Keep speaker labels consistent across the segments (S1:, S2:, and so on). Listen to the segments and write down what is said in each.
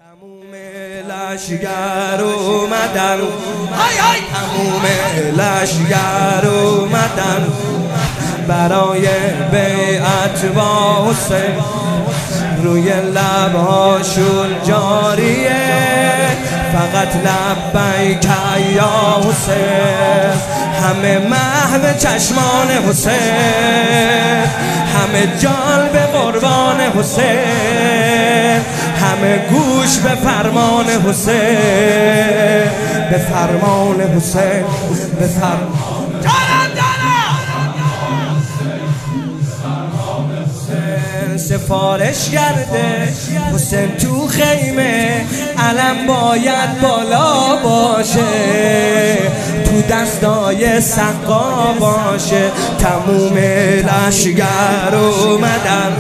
S1: تموم لشگر اومدن، تموم لشگر اومدن برای بیعت با حسین، روی لبهاشون جاریه فقط لبیک یا حسین. همه محو چشمان حسین، همه جان به قربان حسین، همه گوش به فرمان حسین، به فرمان حسین، به فرمان سفارش کرده حسین تو خیمه، علم باید بالا باشه، تو دستای سقا باشه. تموم لشگر اومدن،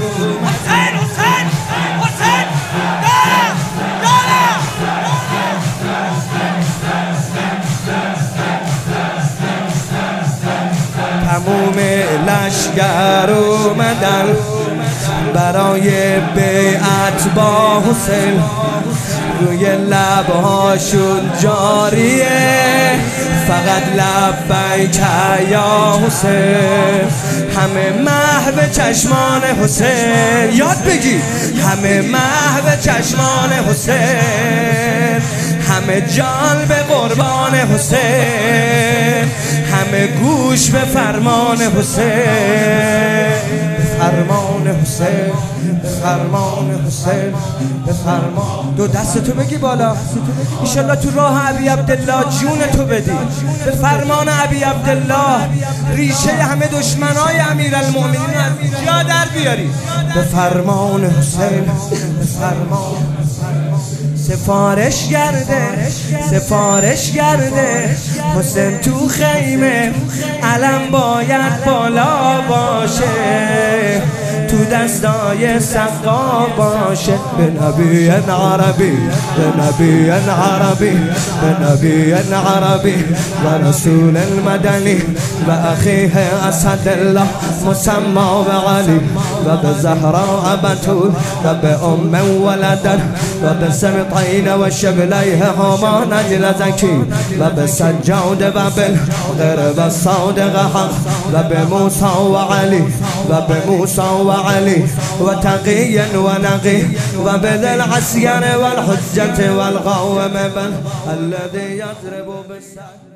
S1: تموم لشگر اومدن برای بیعت با حسین، روی لبهاشون جاریه فقط لبیک یا حسین. همه محو چشمان حسین، یاد بگی همه محو چشمان حسین، همه جان به قربان حسین، همه گوش به فرمان حسین، به فرمان حسین، به فرمان حسین، به فرمان. دو دستتو بگی بالا ایشالله تو راه ابی عبدالله جون تو بدی، به فرمان ابی عبدالله ریشه همه دشمنای امیرالمؤمنین از جا در بیاری، به فرمان حسین، به فرمان. سفارش کرده، سفارش کرده حسین تو خیمه، علم باید بالا باشه، تو دستای سقا باشه. به نبی عربی، به نبی عربی، به نبی عربی و رسول المدنی و اخیه اسد الله مسمى بعلی و به زهراء بتول و به ام ولدن و به سمطین و شبلیه هما نجل زکی و به سجاد و بالغرب الصادق حق و به موسی و علی و به موسی و علی و تقی و نقی و به ذل عسیر و الحجة و القوم الذي يضرب بالسعد.